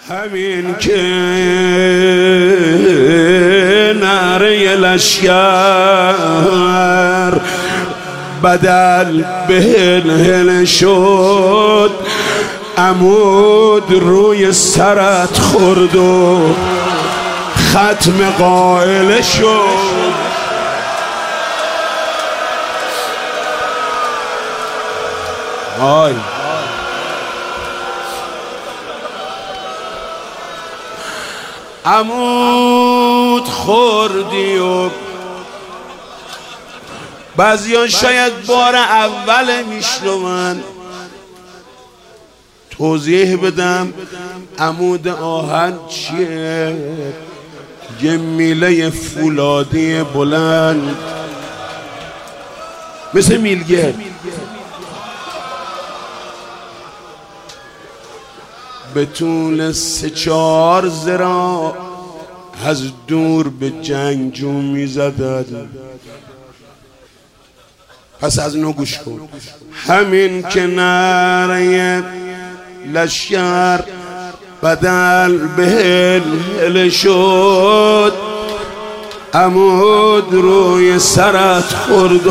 همین که نعره لشکر بدل به هل شد، عمود روی سرت خورد و ختم قائل شد. آی عمود خوردی و بعضیان شاید بار اول میشنون. توضیح بدم عمود آهن چیه؟ یه میله فولادی بلند مثل میلگر، به طول 3-4 ذراع از دور به جنگجو میزدد. پس از نو گوش کن. همین که نعره لشکر بدل به هل شد، عمود روی سرت خورد و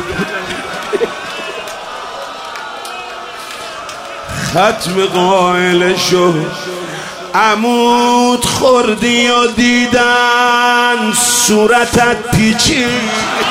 ختم قائل شد. عمود خوردی و دیدن صورتت پیچید،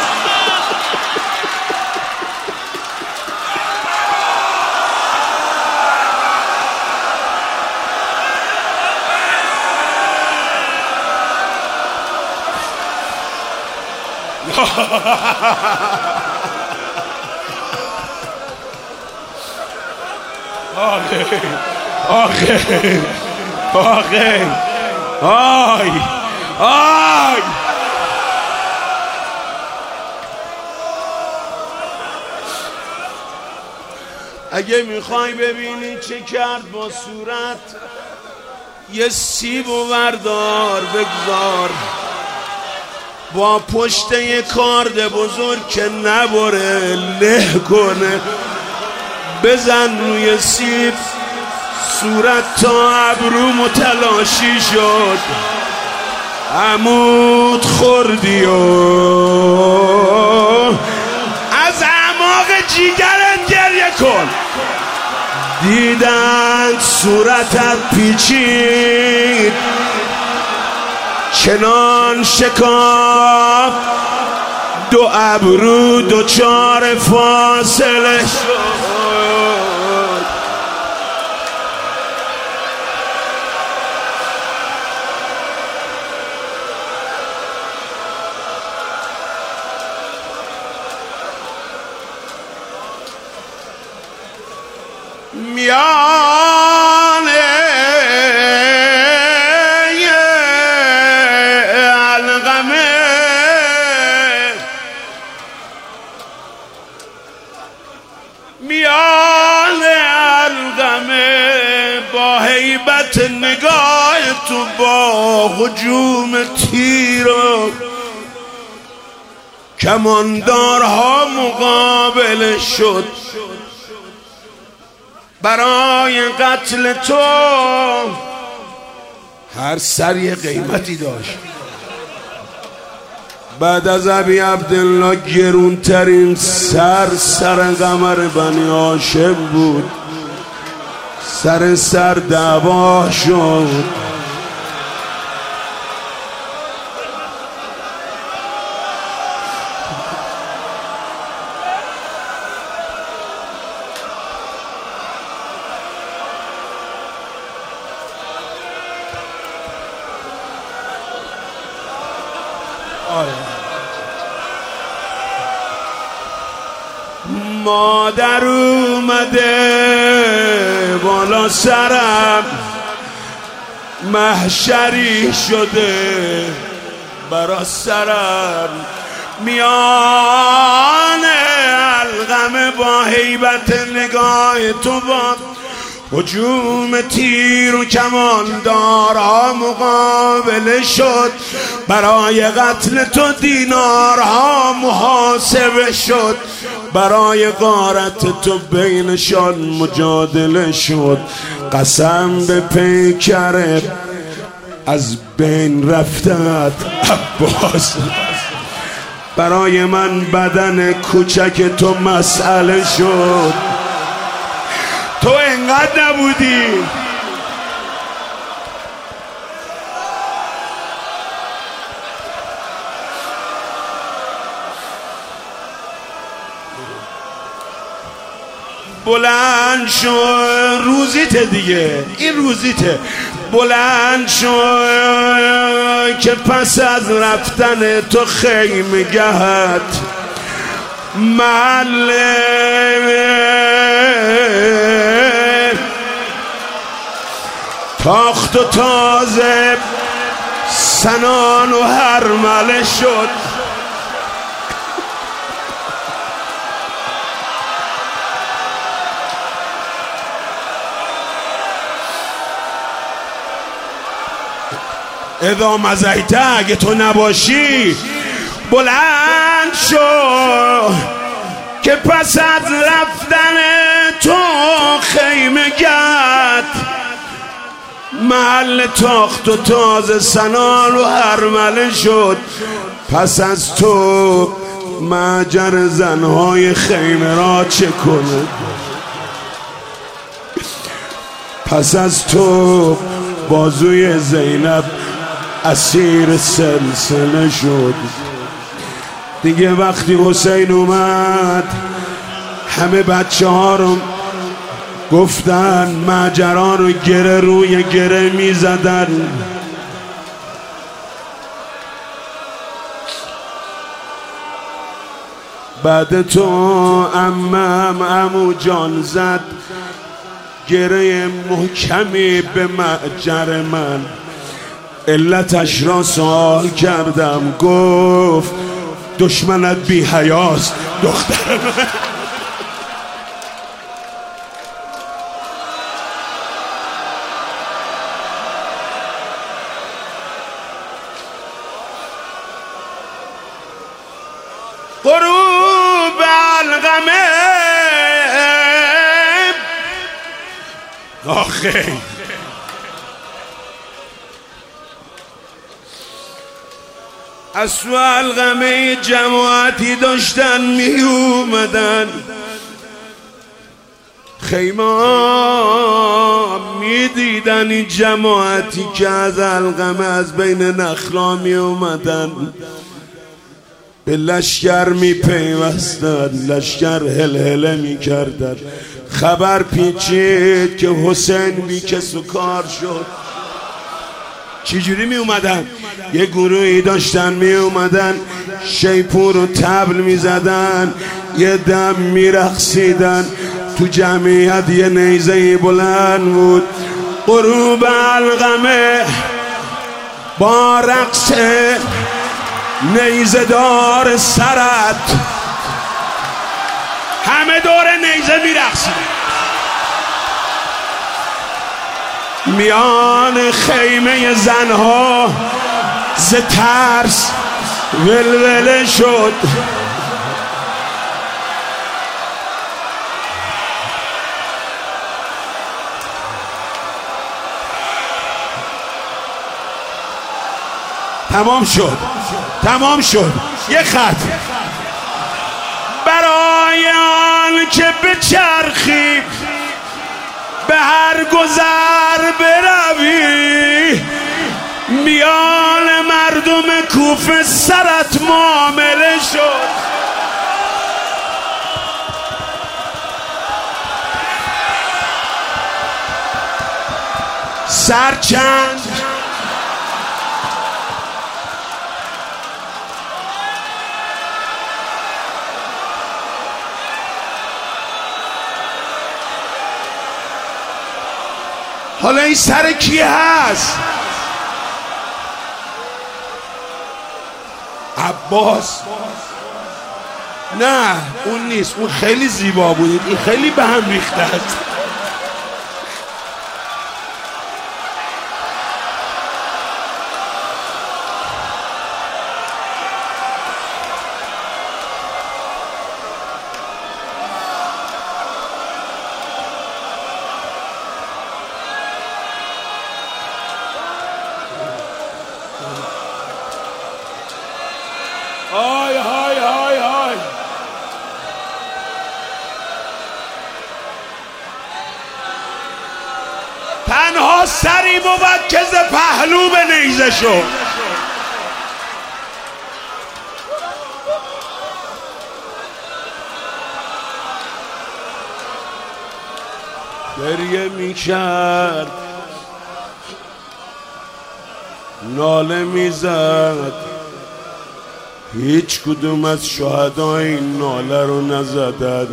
آی اگه میخوای ببینی چه کرد با صورت، یه سیب و بردار بگذار با پشت یه کارد بزرگ که نبره له کنه، بزن روی سیب، صورت تا ابرو متلاشی شد. عمود خوردی و از اعماق جیگرت گریه کن. دیدن صورتت پیچید، چنان شکاف دو ابرو دوچار فاصله شد. میان القمه با هیبت نگاه تو، با هجوم تیر و کماندارها مقابل شد. برای قتل تو هر سر یه قیمتی داشت. بعد از ابی عبدالله گرونترین سر قمر بنی هاشم بود. سر دعوا شد. مادر اومده بالا سرم، محشری شده برا سرم. میان القمه با هیبت نگاه تو، با هجوم تیر و کماندارها مقابله شد، برای قتل تو دینارها محاسبه شد، برای غارت تو بینشان مجادله شد. قسم به پیکر از بین رفتت عباس، برای من بدن کوچک تو مسئله شد. تو انقدر نبودی بلند شو، روزیته دیگه، این روزیته. بلند شو که پس از رفتن تو خیمگهت محل تاخت و تازه سنان و هرمله شد. اذا مزیته، اگه تو نباشی بلند شو که پس از رفتن تو خیمگت محل تاخت و تازه سنان و هرمله شد. پس از تو مهجر زنهای خیمه را چه کنه؟ پس از تو بازوی زینب اسیر سلسله شد. دیگه وقتی حسین اومد همه بچه ها رو گفتن، مهجران رو گره روی گره می زدن. بعد تو عمم عمو جان زد گره محکمی به مهجر من. علتش را سوال کردم، گفت دشمنت بی حیاست دختر من. غروب القمه آخه از تو القمه جماعتی داشتن می اومدن، خیمه می دیدن این جماعتی که از القمه از بین نخلا می اومدن، به لشکر می پیوستن، لشکر هلهله می کردن. خبر پیچید که حسین بی کس و کار شد. چجوری می اومدن؟ یه گروهی داشتن می اومدن شیپور و طبل می زدن، یه دم می رقصیدن. تو جمعیت یه نیزه بلند بود. غروب القمه با رقص نیزه دار سرت همه دور نیزه می رقصیدن. میان خیمه زنها ز ترس ولوله شد. تمام شد. یه خط برای آن که بچرخی به هر گذر بروی، میان مردم کوفه سرت معامله شد. سرچند حالا این سر کی هست؟ عباس؟ نه اون نیست، اون خیلی زیبا بود، این خیلی به هم ریخته است. های های های های. تنها سری بود که ز پهلو به نیزه شد. گریه میکرد، ناله میزد، هیچ کدوم از شهدا این ناله رو نزدن.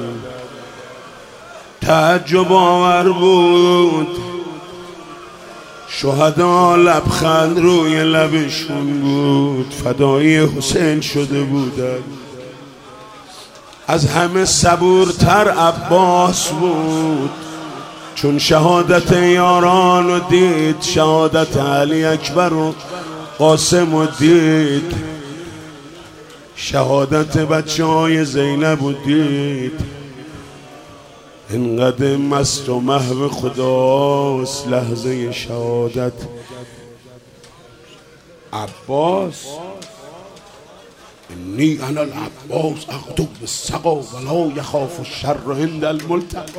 تعجب آور بود، شهدا لبخند روی لبشون بود، فدای حسین شده بودن. از همه صبورتر عباس بود، چون شهادت یاران رو دید، شهادت علی اکبر و قاسم رو دید، شهادت بچه های زینب رو دید. انقدر مست و محو خداست لحظه شهادت. عباس انی انا العباس اقدم بالسقا ولا یخاف الشر عند الملتقا.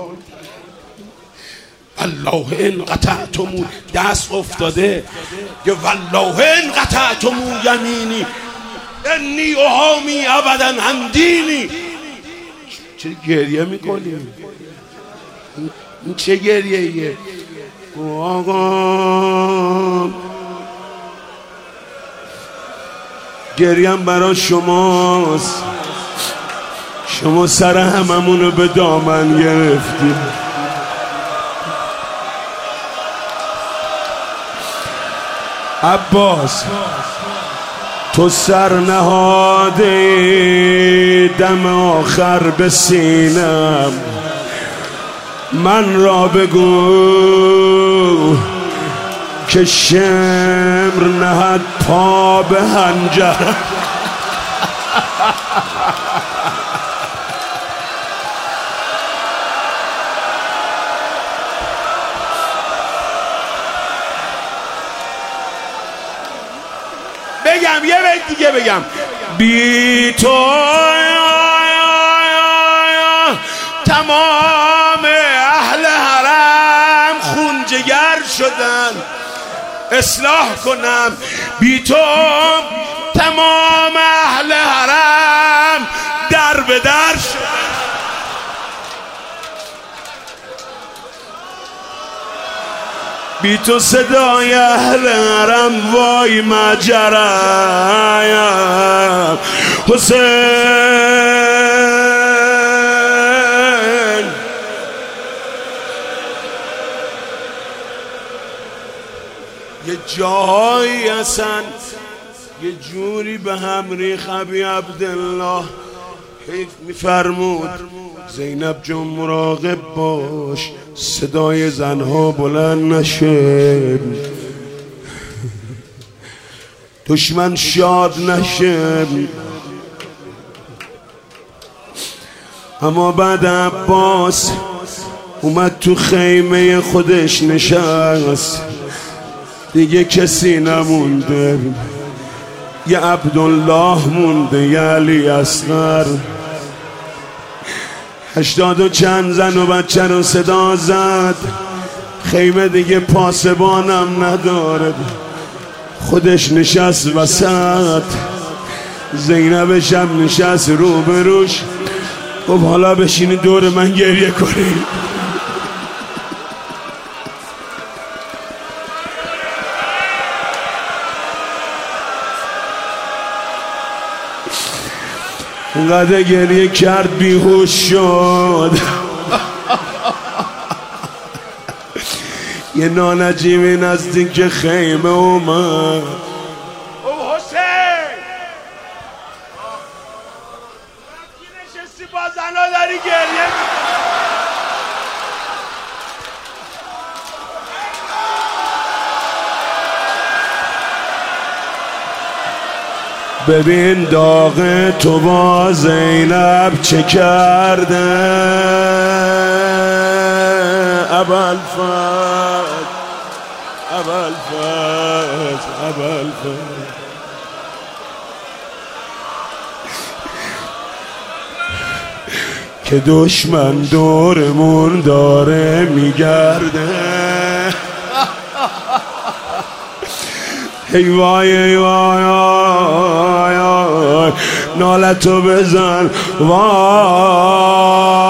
والله ان قطعتمو، دست افتاده که والله ان قطعتمو یمینی انی احامی ابدا عن دینی. چرا گریه میکنی؟ این چه گریه ایه؟ آقا گریم برای شماست، شما سر هممونو به دامن گرفتی. عباس تو سر نهاده دم آخر به سینم، من را بگو که شمر نهد پا به هنجرم. بگم یه بیت دیگه بگم. بی تو تمام اهل حرم خون جگر شدن، اصلاح کنم. بی تو تمام اهل حرم در به در شدن. بی تو صدای اهل حرم وای مجرم. حسین یه جایی اصلا یه جوری به هم ریخ ابی عبدالله حیف میفرمود زینب جان مراقب باش صدای زنها بلند نشه، دشمن شاد نشه. اما بعد عباس اومد تو خیمه خودش نشست، دیگه کسی نمونده، یه عبدالله مونده، یه علی اصغر. 80 و چند زن و بچه رو صدا زد، خیمه دیگه پاسبانم نداره، خودش نشست وسط، زینبش هم نشست روبروش، گفت حالا بشینی دور من گریه کنی. اینقدر گریه کرد بیهوش شد. یه نانجیمی نزدیک خیمه اومد. او حسین نشستی با زنها داری گریه ببین داغ تو با زینب چه کرده. ابوالفضل ابوالفضل ابوالفضل که دشمن دورمون داره میگرده. ای وای ای وای نالتو بزن وای